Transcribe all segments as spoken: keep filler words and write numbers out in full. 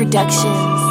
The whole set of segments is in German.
Productions.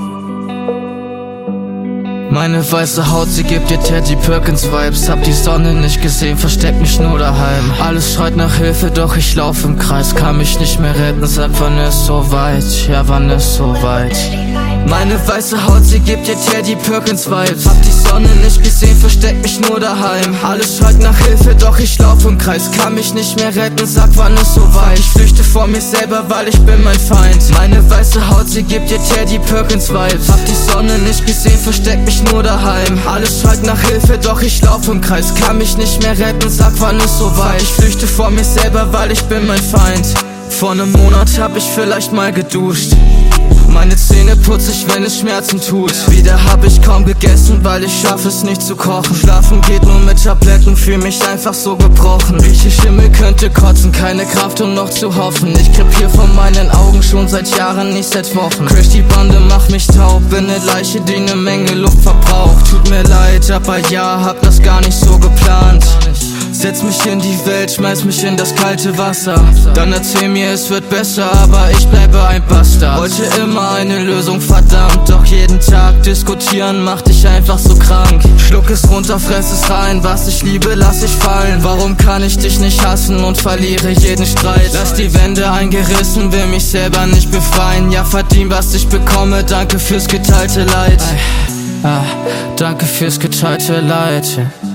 Meine weiße Haut, sie gibt dir Teddy Perkins Vibes. Hab die Sonne nicht gesehen, versteck mich nur daheim. Alles schreit nach Hilfe, doch ich lauf im Kreis. Kann mich nicht mehr retten, sag wann ist so weit. Ja, wann ist so weit. Meine weiße Haut, sie gibt dir Teddy Perkins Vibes. Hab die Sonne nicht gesehen, versteck mich nur daheim. Alles schreit nach Hilfe, doch ich lauf im Kreis. Kann mich nicht mehr retten, sag wann ist so weit. Ich flüchte vor mir selber, weil ich bin mein Feind. Meine weiße Haut, sie gibt dir Teddy Perkins Vibes. Hab die Sonne nicht gesehen, versteck mich nur daheim. Alles schreit nach Hilfe, doch ich lauf im Kreis. Kann mich nicht mehr retten, sag wann ist so weit. Ich flüchte vor mir selber, weil ich bin mein Feind. Vor einem Monat hab ich vielleicht mal geduscht. Meine Zähne putz ich, wenn es Schmerzen tut. Wieder hab ich kaum gegessen, weil ich schaff es nicht zu kochen. Schlafen geht nur mit Tabletten, fühl mich einfach so gebrochen. Rieche Schimmel, könnte kotzen, keine Kraft um noch zu hoffen. Ich krepier vor meinen Augen schon seit Jahren, nicht seit Wochen. Crash die Bande, mach mich taub, bin ne Leiche, die ne Menge Luft verbraucht. Tut mir leid, aber ja, hab das gar nicht so geplant. Setz mich in die Welt, schmeiß mich in das kalte Wasser. Dann erzähl mir, es wird besser, aber ich bleibe ein Bastard. Wollte immer eine Lösung, verdammt, doch jeden Tag diskutieren macht dich einfach so krank. Schluck es runter, fress es rein, was ich liebe, lass ich fallen. Warum kann ich dich nicht hassen und verliere jeden Streit? Lass die Wände eingerissen, will mich selber nicht befreien. Ja, verdien, was ich bekomme, danke fürs geteilte Leid. Ah, danke fürs geteilte Leid.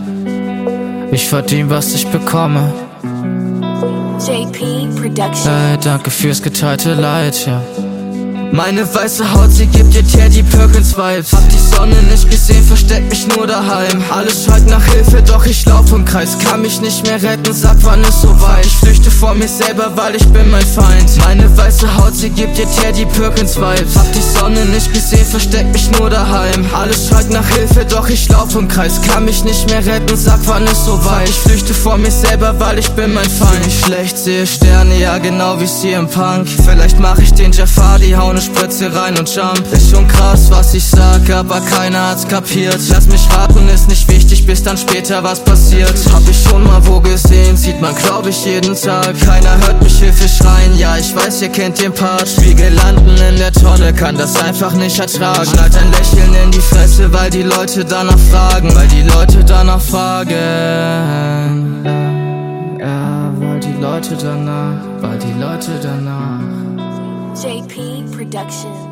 Ich verdien, was ich bekomme. J P Productions. Äh, danke fürs geteilte Leid, ja. Meine weiße Haut, sie gibt dir Teddy Perkins Vibes. Hab die Sonne nicht gesehen, versteck mich nur daheim. Alles schreit nach Hilfe, doch ich lauf im Kreis. Kann mich nicht mehr retten, sag wann ist so weit. Ich flüchte vor mir selber, weil ich bin mein Feind. Meine weiße Haut, sie gibt dir Teddy Perkins Vibes. Hab die Sonne nicht gesehen, versteck mich nur daheim. Alles schreit nach Hilfe, doch ich lauf im Kreis. Kann mich nicht mehr retten, sag wann ist so weit. Ich flüchte vor mir selber, weil ich bin mein Feind. Fühl mich schlecht, sehe Sterne, ja genau wie sie im Punk. Vielleicht mach ich den Jafar, die hauen Spritze rein und jump. Ist schon krass, was ich sag, aber keiner hat's kapiert. Lass mich raten, ist nicht wichtig, bis dann später was passiert. Hab ich schon mal wo gesehen, sieht man glaub ich jeden Tag. Keiner hört mich Hilfe schreien, ja ich weiß, ihr kennt den Part. Spiegel landen in der Tonne, kann das einfach nicht ertragen. Schnallt ein Lächeln in die Fresse, weil die Leute danach fragen. Weil die Leute danach fragen. Ja, ja, weil die Leute danach, weil die Leute danach. J P Productions.